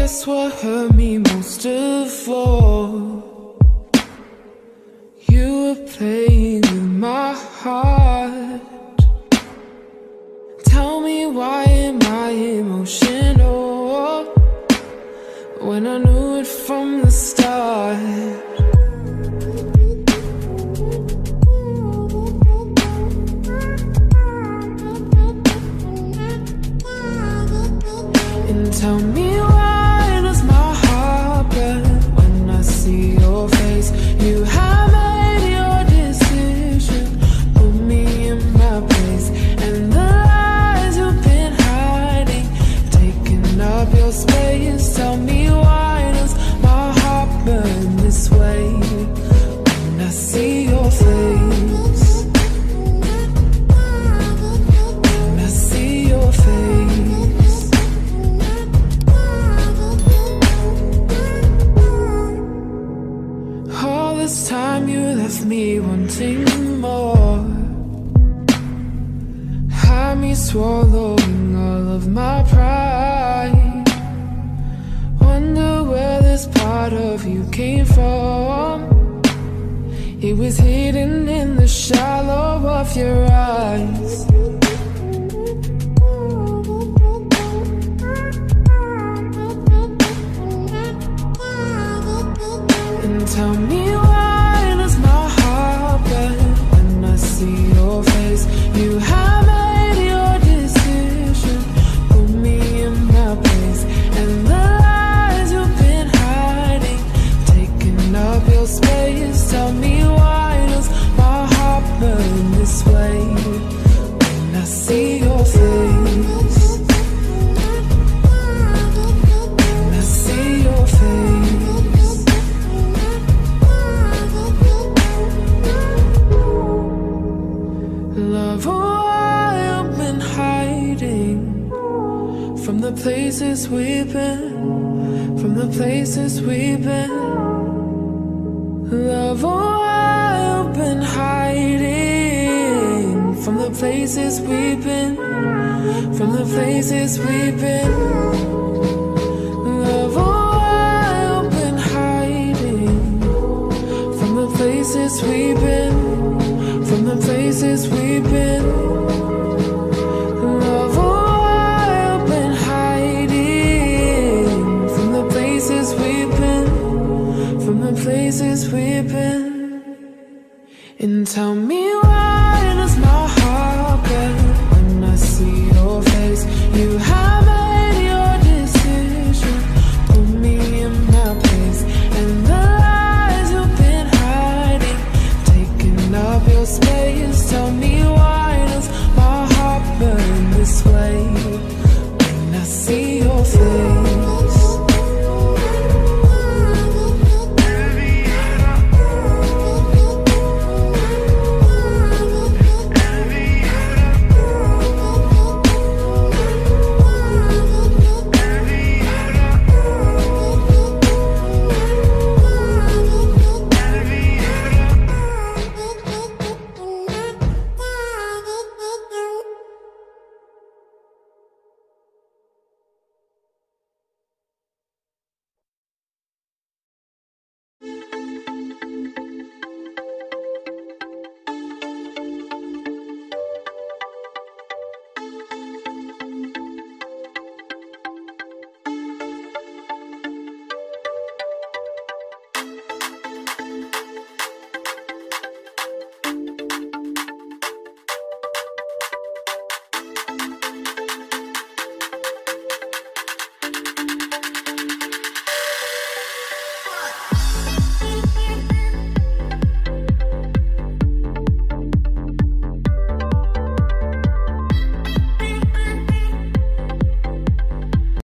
guess what hurt me most of all? You were playing with my heart. Tell me, why am I emotional when I knew it from the start? And tell me, why does my heart burn when I see your face? You have made your decision, put me in my place, and the lies you've been hiding, taking up your space. Tell me, why does my heart burn this way when I see your face? When I see your face. All this time you left me wanting more, had me swallowing all of my pride. Wonder where this part of you came from. It was hidden in the shallow of your eyes. And tell me, why does my heart burn when I see your face? You have made your decision, put me in my place, and the lies you've been hiding, taking up your space. Tell me, why does my heart burn this way when I see your face? When I see your face. Love, why I've been hiding from the places we've been, from the places we've been. Love, why I've been hiding from the places we've been, from the places we've been. Love, why I've been hiding from the places we've been, from the places we've been.